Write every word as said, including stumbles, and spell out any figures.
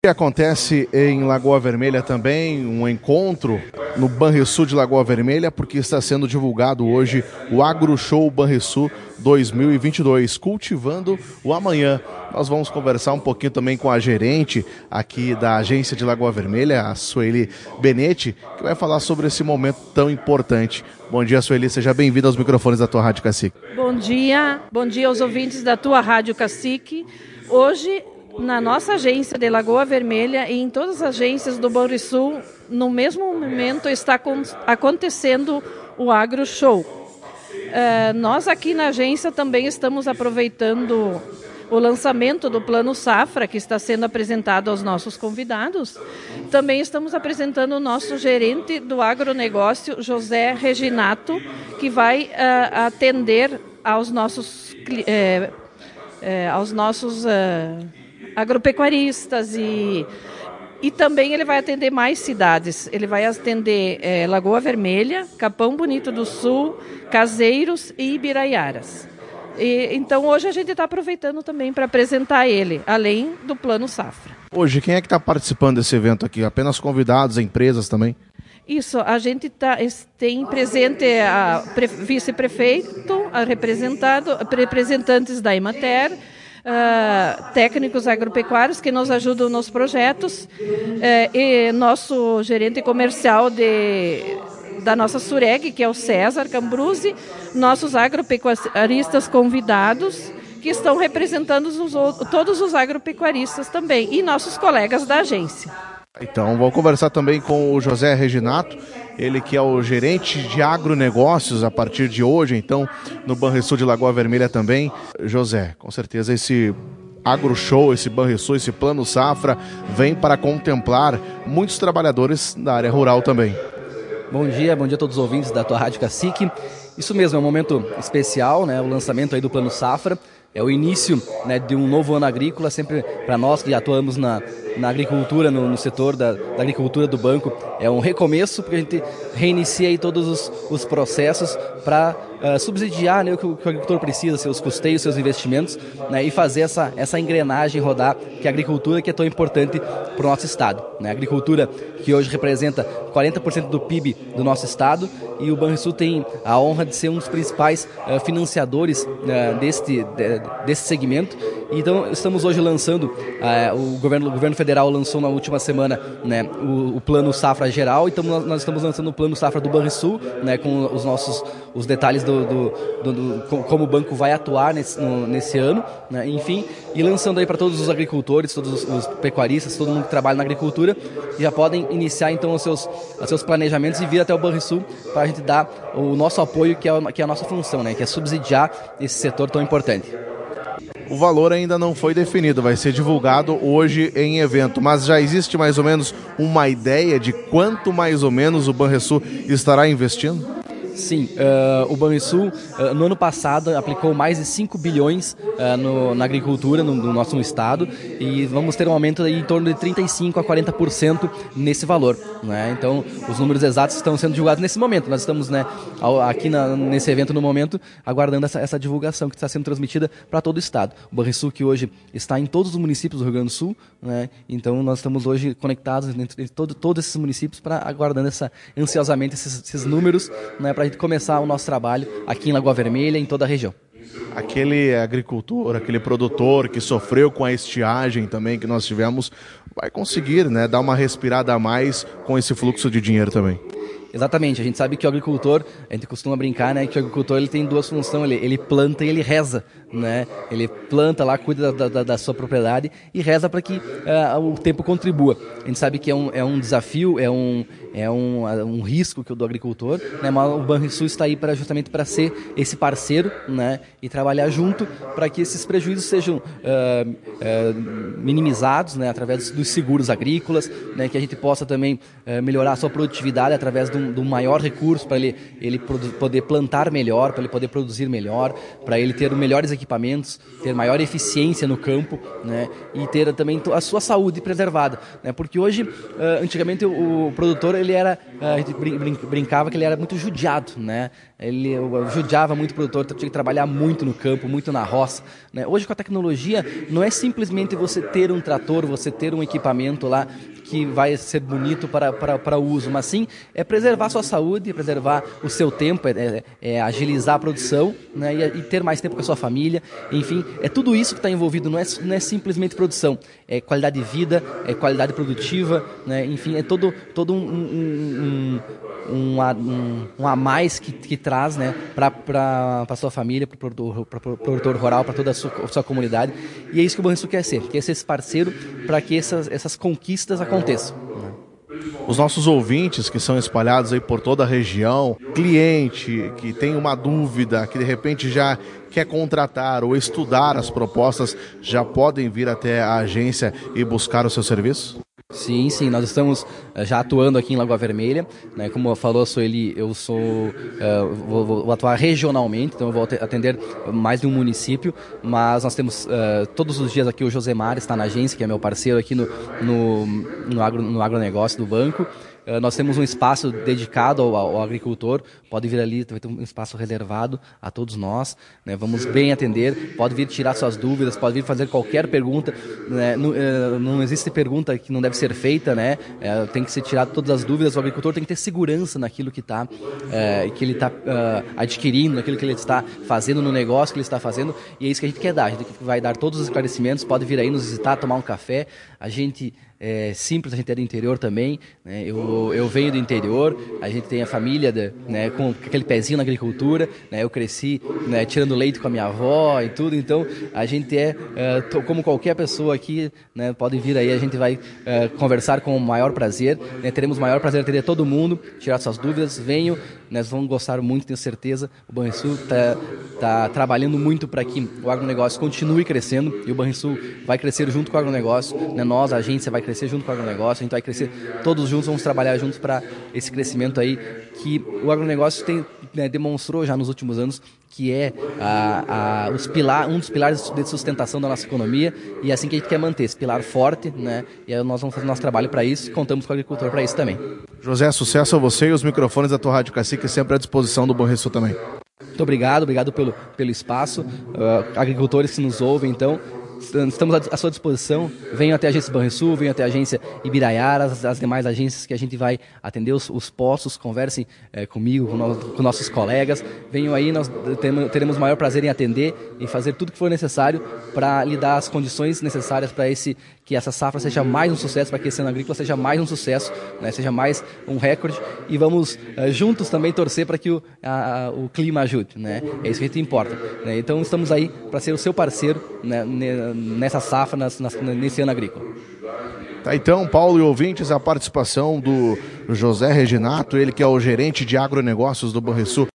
E acontece em Lagoa Vermelha também um encontro no Banrisul de Lagoa Vermelha, porque está sendo divulgado hoje o Agro Show Banrisul dois mil e vinte e dois, cultivando o amanhã. Nós vamos conversar um pouquinho também com a gerente aqui da agência de Lagoa Vermelha, a Sueli Benetti, que vai falar sobre esse momento tão importante. Bom dia, Sueli, seja bem-vinda aos microfones da tua Rádio Cacique. Bom dia, bom dia aos ouvintes da tua Rádio Cacique. Hoje, na nossa agência de Lagoa Vermelha e em todas as agências do Banrisul, no mesmo momento está acontecendo o Agro Show. Uh, nós aqui na agência também estamos aproveitando o lançamento do Plano Safra, que está sendo apresentado aos nossos convidados. Também estamos apresentando o nosso gerente do agronegócio, José Reginato, que vai uh, atender aos nossos, eh, eh, aos nossos uh, agropecuaristas e, e também ele vai atender mais cidades. Ele vai atender eh, Lagoa Vermelha, Capão Bonito do Sul, Caseiros e Ibiraiaras. E, então hoje a gente está aproveitando também para apresentar ele, além do Plano Safra. Hoje, quem é que está participando desse evento aqui? Apenas convidados, empresas também? Isso, a gente tá, tem presente a vice-prefeito, a representado, representantes da Emater, uh, técnicos agropecuários que nos ajudam nos projetos, uh, e nosso gerente comercial de... da nossa Sureg, que é o César Cambruzzi, nossos agropecuaristas convidados, que estão representando os, todos os agropecuaristas também, e nossos colegas da agência. Então, vou conversar também com o José Reginato, ele que é o gerente de agronegócios a partir de hoje, então, no Banrisul de Lagoa Vermelha também. José, com certeza esse Agro Show, esse Banrisul, esse Plano Safra, vem para contemplar muitos trabalhadores da área rural também. Bom dia, bom dia a todos os ouvintes da tua Rádio Cacique. Isso mesmo, é um momento especial, né? O lançamento aí do Plano Safra. É o início, né, de um novo ano agrícola, sempre para nós que atuamos na, na agricultura, no, no setor da, da agricultura do banco. É um recomeço, porque a gente reinicia aí todos os, os processos para uh, subsidiar, né, o, que o, que o agricultor precisa, seus custeios, seus investimentos, né, e fazer essa, essa engrenagem rodar, que é a agricultura que é tão importante para o nosso estado. Né? A agricultura que hoje representa quarenta por cento do P I B do nosso estado, e o Banrisul tem a honra de ser um dos principais uh, financiadores uh, deste, de, desse segmento. Então estamos hoje lançando, uh, o, governo, o governo federal lançou na última semana, né, o, o Plano Safra geral, então nós, nós estamos lançando o Plano Safra do Banrisul, né, com os nossos os detalhes do, do, do, do como o banco vai atuar nesse, no, nesse ano, né, enfim, e lançando aí para todos os agricultores, todos os, os pecuaristas, todo mundo que trabalha na agricultura, que já podem iniciar então os seus, os seus planejamentos e vir até o Banrisul para a gente dar o nosso apoio, que é, que é a nossa função, né, que é subsidiar esse setor tão importante. O valor ainda não foi definido, vai ser divulgado hoje em evento, mas já existe mais ou menos uma ideia de quanto mais ou menos o Banrisul estará investindo? Sim, uh, o Banrisul uh, no ano passado aplicou mais de cinco bilhões uh, no, na agricultura no, no nosso estado, e vamos ter um aumento aí em torno de trinta e cinco a quarenta por cento nesse valor, né? Então os números exatos estão sendo divulgados nesse momento. Nós estamos, né, ao, aqui na, nesse evento no momento aguardando essa, essa divulgação que está sendo transmitida para todo o estado. O Banrisul que hoje está em todos os municípios do Rio Grande do Sul, né? Então nós estamos hoje conectados entre todo, todos esses municípios para aguardando essa, ansiosamente esses, esses números, né, para a gente começar o nosso trabalho aqui em Lagoa Vermelha e em toda a região. Aquele agricultor, aquele produtor que sofreu com a estiagem também que nós tivemos, vai conseguir, né, dar uma respirada a mais com esse fluxo de dinheiro também. Exatamente, a gente sabe que o agricultor, a gente costuma brincar, né, que o agricultor ele tem duas funções, ele, ele planta e ele reza, né, ele planta lá, cuida da, da, da sua propriedade e reza para que uh, o tempo contribua. A gente sabe que é um, é um desafio, é um, é um, um risco que o do agricultor, né, mas o Banrisul está aí pra, justamente para ser esse parceiro, né, e trabalhar junto para que esses prejuízos sejam uh, uh, minimizados, né, através dos seguros agrícolas, né, que a gente possa também uh, melhorar a sua produtividade através de um, de um maior recurso para ele, ele poder plantar melhor, para ele poder produzir melhor, para ele ter melhores equipamentos, ter maior eficiência no campo, né, e ter também a sua saúde preservada, né, porque hoje, antigamente o, o produtor, ele era, a gente brin, brincava que ele era muito judiado, né, ele judiava muito o produtor, tinha que trabalhar muito no campo, muito na roça, né. Hoje com a tecnologia não é simplesmente você ter um trator, você ter um equipamento lá que vai ser bonito para, para, para o uso, mas sim é preservar a sua saúde, preservar o seu tempo, é, é, é agilizar a produção, né, e, e ter mais tempo com a sua família, enfim, é tudo isso que está envolvido, não é, não é simplesmente produção, é qualidade de vida, é qualidade produtiva, né, enfim, é todo, todo um, um, um, um, um, um a mais que, que traz, né, para a sua família, para o produtor, produtor rural, para toda a sua, a sua comunidade, e é isso que o Banrisul quer ser, quer ser esse parceiro para que essas, essas conquistas aconteçam. Os nossos ouvintes que são espalhados aí por toda a região, cliente que tem uma dúvida, que de repente já quer contratar ou estudar as propostas, já podem vir até a agência e buscar o seu serviço? Sim, sim, nós estamos já atuando aqui em Lagoa Vermelha, né? Como eu falou, sou ele, eu sou, uh, vou, vou atuar regionalmente, então eu vou atender mais de um município, mas nós temos uh, todos os dias aqui o Josemar está na agência, que é meu parceiro aqui no, no, no, agro, no agronegócio do banco. Uh, nós temos um espaço dedicado ao, ao agricultor, pode vir ali, vai ter um espaço reservado a todos nós, né? Vamos bem atender, pode vir tirar suas dúvidas, pode vir fazer qualquer pergunta, né? Não, uh, não existe pergunta que não deve ser feita, né? Uh, tem que ser tirado todas as dúvidas, o agricultor tem que ter segurança naquilo que, tá, uh, que ele está uh, adquirindo, naquilo que ele está fazendo, no negócio que ele está fazendo, e é isso que a gente quer dar, a gente vai dar todos os esclarecimentos, pode vir aí nos visitar, tomar um café, a gente... É simples, a gente é do interior também, né? eu, eu venho do interior, a gente tem a família de, né, com aquele pezinho na agricultura, né? Eu cresci, né, tirando leite com a minha avó e tudo, então a gente é, uh, como qualquer pessoa aqui, né, pode vir aí, a gente vai uh, conversar com o maior prazer, né? Teremos o maior prazer de atender todo mundo, tirar suas dúvidas, venham, nós vamos gostar muito, tenho certeza, o Banrisul está tá trabalhando muito para que o agronegócio continue crescendo e o Banrisul vai crescer junto com o agronegócio, né? Nós, a agência, vai crescer junto com o agronegócio, a gente vai crescer todos juntos, vamos trabalhar juntos para esse crescimento aí que o agronegócio tem, né, demonstrou já nos últimos anos que é a, a, os pilar, um dos pilares de sustentação da nossa economia e é assim que a gente quer manter, esse pilar forte, né? E aí nós vamos fazer nosso trabalho para isso e contamos com o agricultor para isso também. José, sucesso a você e os microfones da tua Rádio Cacique sempre à disposição do Banrisul também. Muito obrigado, obrigado pelo, pelo espaço, uh, agricultores que nos ouvem, então, estamos à sua disposição, venham até a agência Banrisul, venham até a agência Ibiraiara, as, as demais agências que a gente vai atender os, os postos, conversem é, comigo, com, no, com nossos colegas, venham aí, nós teremos, teremos o maior prazer em atender e fazer tudo que for necessário para lhe dar as condições necessárias para esse, que essa safra seja mais um sucesso, para que esse ano agrícola seja mais um sucesso, né, seja mais um recorde e vamos uh, juntos também torcer para que o, a, o clima ajude, né? É isso que a gente importa, né? Então estamos aí para ser o seu parceiro, né, nessa safra, nas, nas, nesse ano agrícola. Tá, então, Paulo e ouvintes, a participação do José Reginato, ele que é o gerente de agronegócios do Banrisul.